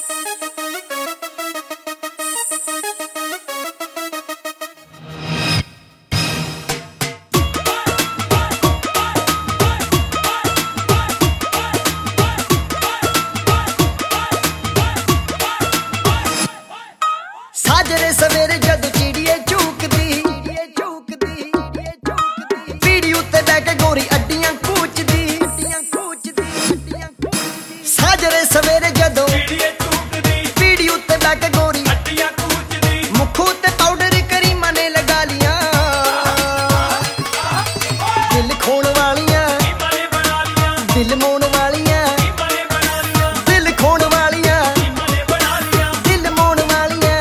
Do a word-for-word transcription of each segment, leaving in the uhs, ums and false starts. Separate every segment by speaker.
Speaker 1: साजरे सवेरे जद चिड़िए चूकदी पीड़ी उत्ते बह के गोरी अड्डियां कूचदी। साजरे सवेरे जदों पीड़ी उत्ते बह के गोरी मुख उत्ते पाउडर करीमा ने लगा लिया। दिल खोण वालियां दिल मोण वालियां दिल खोण वालियां दिल मोण वालियां।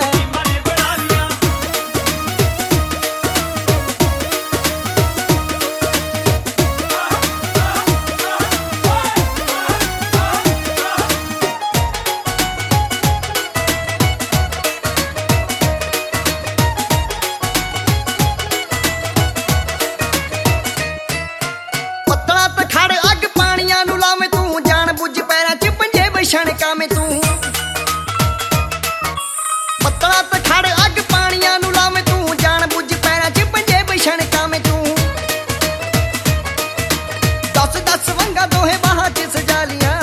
Speaker 1: छणका में तू पतला तो खड़ अग पानिया नु लावे तू जान बुझ पैरा च पंजे बछणका में तू। दस दस वंगा दोहे बाहां च सजा लिया।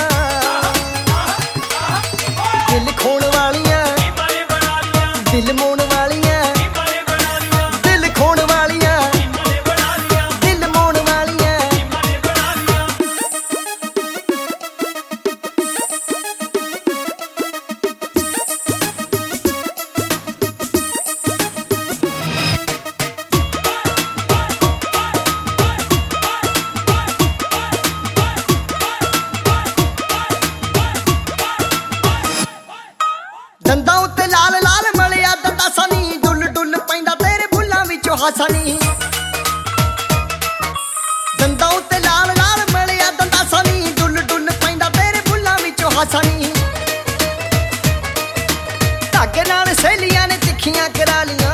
Speaker 1: दिल खोण वालियां दिल मोण वालियां दिल खोण वालियां दिल मोण वालियां। दंदां उत्ते लाल लाल मलिया दंदा सनी डुल डुल पैंदा तेरे बुल्लां विचों हासा नी। दंदां उत्ते लाल लाल मलिया दंदा सनी डुल डुल पैंदा तेरे बुल्लां विचों हासा नी। धागे नाल सहेलियां ने तिखियां करा लियां।